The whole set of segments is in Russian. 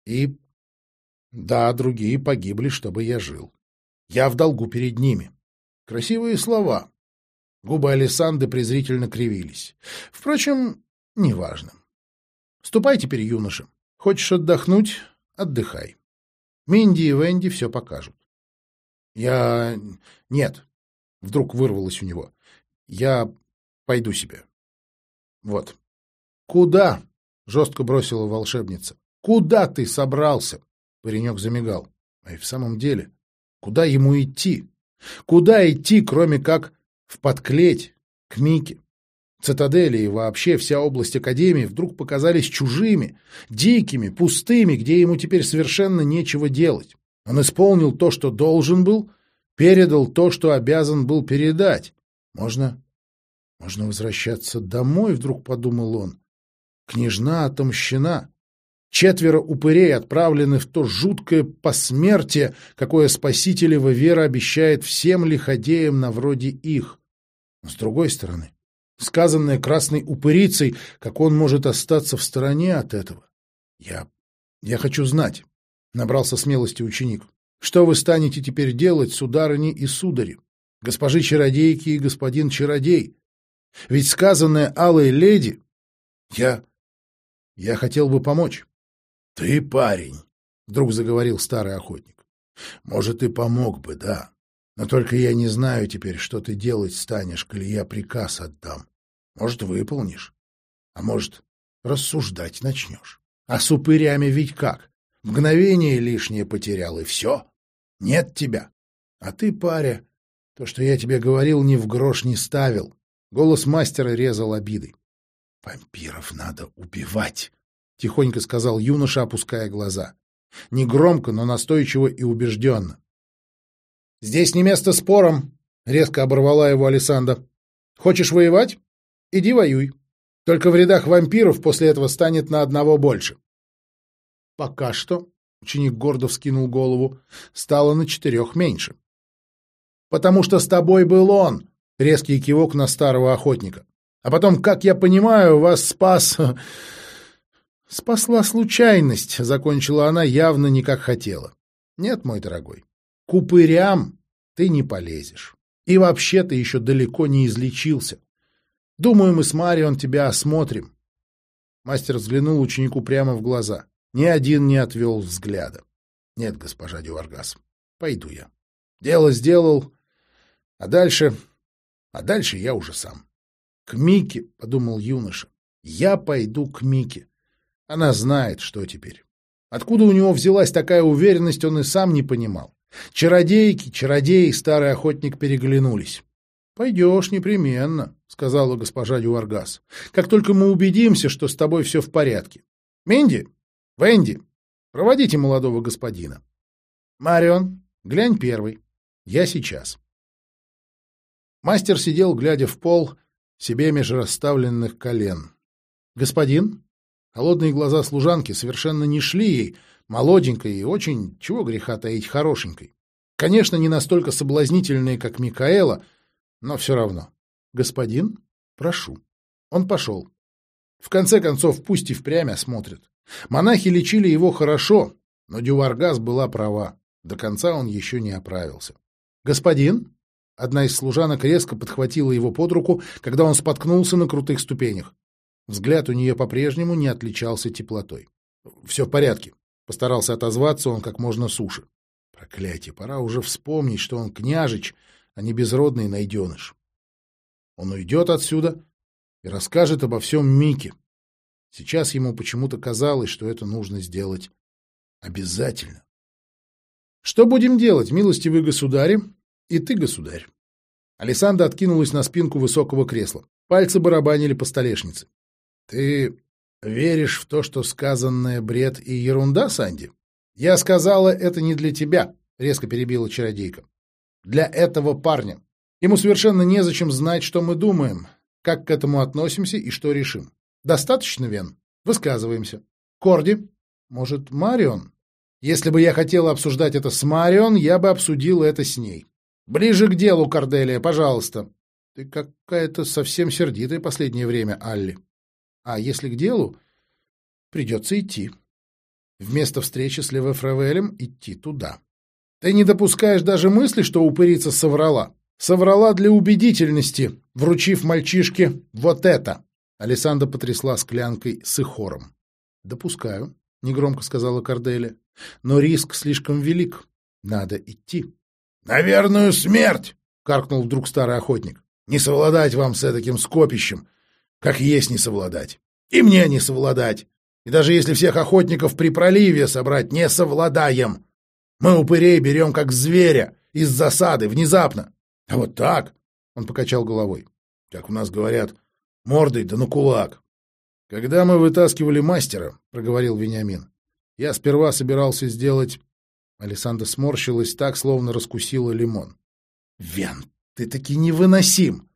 И, да, другие погибли, чтобы я жил. Я в долгу перед ними. Красивые слова. Губы Алисанды презрительно кривились. Впрочем, неважно. Ступай теперь, юноша. Хочешь отдохнуть — отдыхай. Минди и Венди все покажут. Я... Нет. Вдруг вырвалось у него. Я пойду себе. Вот. Куда? Жестко бросила волшебница. Куда ты собрался? Паренек замигал. А и в самом деле, куда ему идти? Куда идти, кроме как в подклеть, к Мике? Цитадели и вообще вся область Академии вдруг показались чужими, дикими, пустыми, где ему теперь совершенно нечего делать. Он исполнил то, что должен был, передал то, что обязан был передать. Можно возвращаться домой, вдруг подумал он. Княжна отомщена. 4 упырей отправлены в то жуткое посмертие, какое спасителева вера обещает всем лиходеям на вроде их. Но с другой стороны, сказанное красной упырицей, как он может остаться в стороне от этого? Я хочу знать, — набрался смелости ученик. Что вы станете теперь делать, сударыни и судари, госпожи чародейки и господин чародей? Ведь сказанное алой леди... Я хотел бы помочь. — Ты парень, — вдруг заговорил старый охотник. — Может, и помог бы, да. Но только я не знаю теперь, что ты делать станешь, коли я приказ отдам. Может, выполнишь, а может, рассуждать начнешь. А с упырями ведь как? Мгновение лишнее потерял, и все. Нет тебя. А ты, паря, то, что я тебе говорил, ни в грош не ставил. Голос мастера резал обидой. — Вампиров надо убивать, — тихонько сказал юноша, опуская глаза. Негромко, но настойчиво и убежденно. — Здесь не место спорам, — резко оборвала его Алисанда. — Хочешь воевать? Иди воюй. Только в рядах вампиров после этого станет на одного больше. — Пока что, — ученик гордо вскинул голову, — стало на 4 меньше. — Потому что с тобой был он, — резкий кивок на старого охотника. А потом, как я понимаю, вас спасла случайность, — закончила она явно не как хотела. Нет, мой дорогой, к упырям ты не полезешь. И вообще ты еще далеко не излечился. Думаю, мы с Марион тебя осмотрим. Мастер взглянул ученику прямо в глаза. Ни один не отвел взгляда. Нет, госпожа Дюваргас, пойду я. Дело сделал, а дальше я уже сам. К Мике, — подумал юноша, — я пойду к Мике. Она знает, что теперь. Откуда у него взялась такая уверенность, он и сам не понимал. Чародеи, старый охотник переглянулись. — Пойдешь непременно, — сказала госпожа Дюваргас. — Как только мы убедимся, что с тобой все в порядке. Минди, Венди, проводите молодого господина. Марион, глянь первый. Я сейчас. Мастер сидел, глядя в пол, себе меж расставленных колен. — Господин? Холодные глаза служанки совершенно не шли ей, молоденькой и очень, чего греха таить, хорошенькой. Конечно, не настолько соблазнительной, как Микаэла, но все равно. — Господин, прошу. Он пошел. В конце концов, пусть и впрямь осмотрят. Монахи лечили его хорошо, но Дюваргас была права. До конца он еще не оправился. — Господин? Одна из служанок резко подхватила его под руку, когда он споткнулся на крутых ступенях. Взгляд у нее по-прежнему не отличался теплотой. — Все в порядке. Постарался отозваться он как можно суше. Проклятие, пора уже вспомнить, что он княжич, а не безродный найденыш. Он уйдет отсюда и расскажет обо всем Мике. Сейчас ему почему-то казалось, что это нужно сделать обязательно. — Что будем делать, милостивый государь? И ты, государь. Алисанда откинулась на спинку высокого кресла. Пальцы барабанили по столешнице. — Ты веришь в то, что сказанное бред и ерунда, Санди? — Я сказала, это не для тебя, — резко перебила чародейка. — Для этого парня. Ему совершенно незачем знать, что мы думаем, как к этому относимся и что решим. Достаточно, Вен? Высказываемся. Корди? Может, Марион? Если бы я хотела обсуждать это с Марион, я бы обсудила это с ней. Ближе к делу, Корделия, пожалуйста. Ты какая-то совсем сердитая последнее время, Алли. А если к делу, придется идти. Вместо встречи с Левефревелем идти туда. Ты не допускаешь даже мысли, что упырица соврала. Соврала для убедительности, вручив мальчишке вот это. Алессандра потрясла склянкой с ихором. Допускаю, негромко сказала Корделия. Но риск слишком велик. Надо идти. На верную смерть! Каркнул вдруг старый охотник. Не совладать вам с этаким скопищем. Как есть не совладать. И мне не совладать. И даже если всех охотников при проливе собрать, не совладаем. Мы упырей берем как зверя, из засады, внезапно. А вот так, он покачал головой, как у нас говорят, мордой да на кулак. Когда мы вытаскивали мастера, проговорил Вениамин, я сперва собирался сделать... Алессандра сморщилась так, словно раскусила лимон. Вен, ты таки невыносим.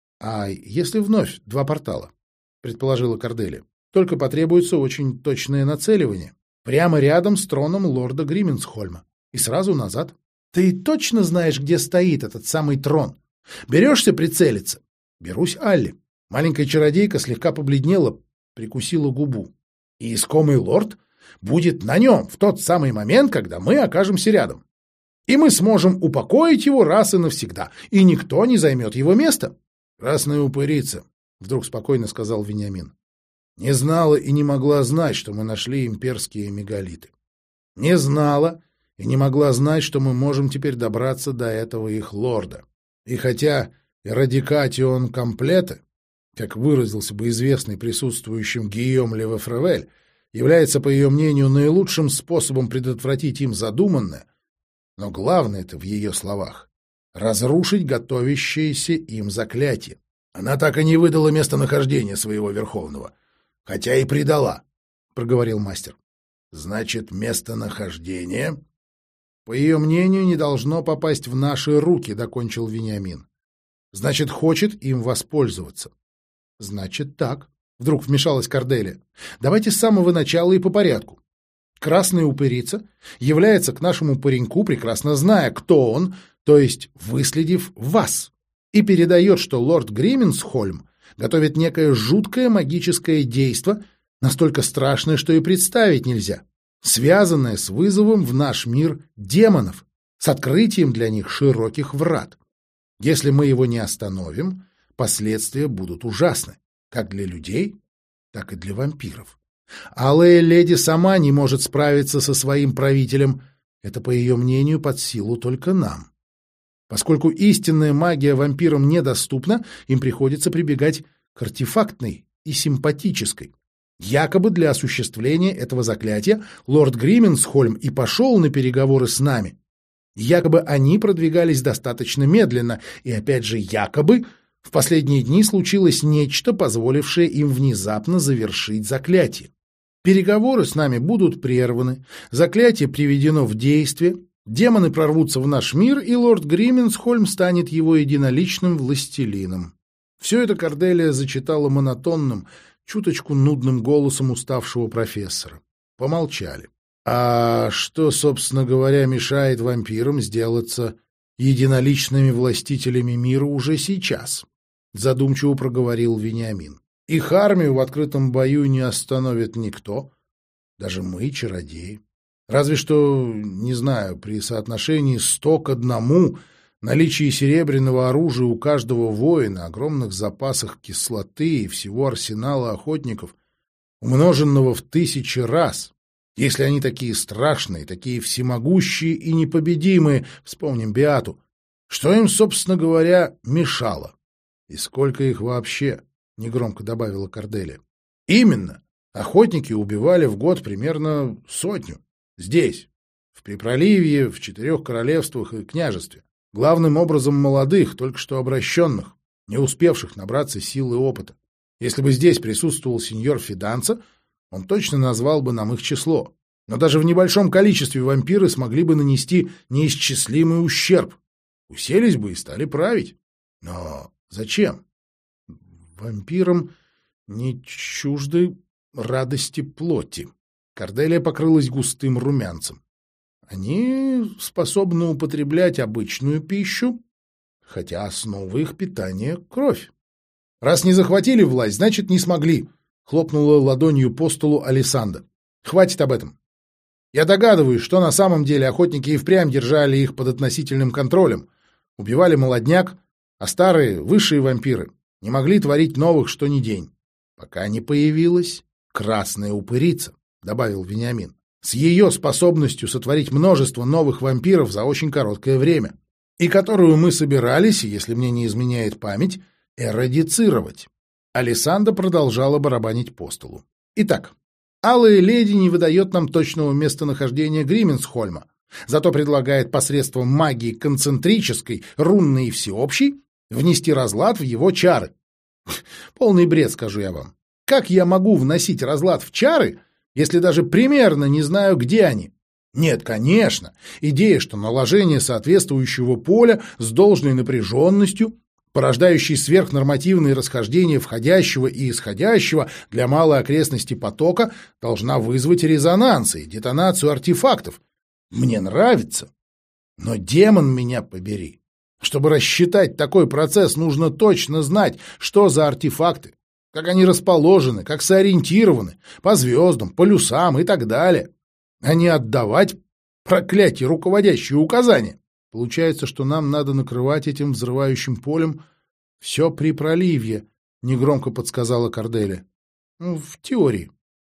А если вновь 2 портала? Предположила Корделия. Только потребуется очень точное нацеливание. Прямо рядом с троном лорда Гримменсхольма. И сразу назад. Ты точно знаешь, где стоит этот самый трон? Берешься прицелиться? Берусь, Алли. Маленькая чародейка слегка побледнела, прикусила губу. И искомый лорд будет на нем в тот самый момент, когда мы окажемся рядом. И мы сможем упокоить его раз и навсегда, и никто не займет его место. Красная упырица, — вдруг спокойно сказал Вениамин. Не знала и не могла знать, что мы нашли имперские мегалиты. Не знала и не могла знать, что мы можем теперь добраться до этого их лорда. И хотя эрадикатион комплета, как выразился бы известный присутствующим Гийом Левефревель, является, по ее мнению, наилучшим способом предотвратить им задуманное, но главное-то в ее словах — разрушить готовящееся им заклятие. Она так и не выдала местонахождение своего Верховного, хотя и предала, — проговорил мастер. — Значит, местонахождение, по ее мнению, не должно попасть в наши руки, — докончил Вениамин. — Значит, хочет им воспользоваться. — Значит, так. Вдруг вмешалась Корделия. Давайте с самого начала и по порядку. Красная упырица является к нашему пареньку, прекрасно зная, кто он, то есть выследив вас, и передает, что лорд Гримменсхольм готовит некое жуткое магическое действо, настолько страшное, что и представить нельзя, связанное с вызовом в наш мир демонов, с открытием для них широких врат. Если мы его не остановим, последствия будут ужасны. Как для людей, так и для вампиров. Алая леди сама не может справиться со своим правителем. Это, по ее мнению, под силу только нам. Поскольку истинная магия вампирам недоступна, им приходится прибегать к артефактной и симпатической. Якобы для осуществления этого заклятия лорд Гримменсхольм и пошел на переговоры с нами. Якобы они продвигались достаточно медленно, и опять же якобы... В последние дни случилось нечто, позволившее им внезапно завершить заклятие. Переговоры с нами будут прерваны, заклятие приведено в действие, демоны прорвутся в наш мир, и лорд Гримменсхольм станет его единоличным властелином. Все это Корделия зачитала монотонным, чуточку нудным голосом уставшего профессора. Помолчали. А что, собственно говоря, мешает вампирам сделаться единоличными властителями мира уже сейчас? Задумчиво проговорил Вениамин. Их армию в открытом бою не остановит никто, даже мы, чародеи. Разве что, не знаю, при соотношении 100 к 1, наличии серебряного оружия у каждого воина, огромных запасах кислоты и всего арсенала охотников, умноженного в 1000 раз. Если они такие страшные, такие всемогущие и непобедимые, вспомним Беату, что им, собственно говоря, мешало? И сколько их вообще? — негромко добавила Корделия. — Именно. Охотники убивали в год примерно 100. Здесь, в Припроливье, в 4 королевствах и княжестве. Главным образом молодых, только что обращенных, не успевших набраться сил и опыта. Если бы здесь присутствовал сеньор Фиданца, он точно назвал бы нам их число. Но даже в небольшом количестве вампиры смогли бы нанести неисчислимый ущерб. Уселись бы и стали править. Но зачем? Вампирам не чужды радости плоти. Корделия покрылась густым румянцем. Они способны употреблять обычную пищу, хотя основа их питания — кровь. Раз не захватили власть, значит, не смогли, — хлопнула ладонью по столу Алессандра. Хватит об этом. Я догадываюсь, что на самом деле охотники и впрямь держали их под относительным контролем, убивали молодняк, а старые, высшие вампиры не могли творить новых что ни день. Пока не появилась красная упырица, — добавил Вениамин, — с ее способностью сотворить множество новых вампиров за очень короткое время, и которую мы собирались, если мне не изменяет память, эрадицировать. Алессандра продолжала барабанить по столу. Итак, Алая Леди не выдает нам точного местонахождения Гримменсхольма, зато предлагает посредством магии концентрической, рунной и всеобщей внести разлад в его чары. Полный бред, скажу я вам. Как я могу вносить разлад в чары, если даже примерно не знаю, где они? Нет, конечно, идея, что наложение соответствующего поля с должной напряженностью, порождающей сверхнормативные расхождения входящего и исходящего для малой окрестности потока, должна вызвать резонанс и детонацию артефактов. Мне нравится. Но демон меня побери. Чтобы рассчитать такой процесс, нужно точно знать, что за артефакты, как они расположены, как сориентированы, по звездам, полюсам и так далее, а не отдавать проклятие руководящие указания. Получается, что нам надо накрывать этим взрывающим полем все припроливье, — негромко подсказала Корделия. В теории.